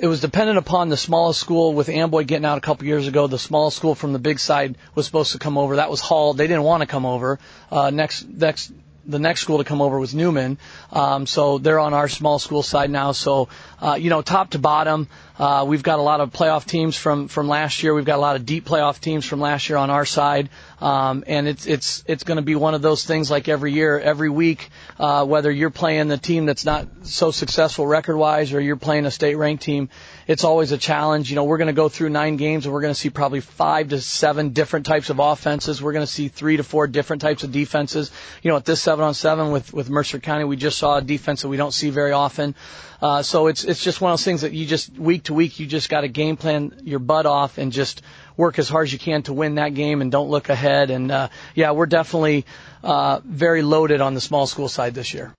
it was dependent upon the smallest school. With Amboy getting out a couple years ago, the smallest school from the big side was supposed to come over. That was Hall. They didn't want to come over. The next school to come over was Newman. So they're on our small school side now. So, top to bottom, we've got a lot of playoff teams from last year. We've got a lot of deep playoff teams from last year on our side. And it's going to be one of those things like every year, every week, whether you're playing the team that's not so successful record-wise or you're playing a state-ranked team, it's always a challenge. We're going to go through 9 games and we're going to see probably 5 to 7 different types of offenses. We're going to see 3 to 4 different types of defenses. At this 7-on-7 with Mercer County, we just saw a defense that we don't see very often. So it's just one of those things that you just, week to week, you just got to game plan your butt off and just work as hard as you can to win that game and don't look ahead. And, we're definitely very loaded on the small school side this year.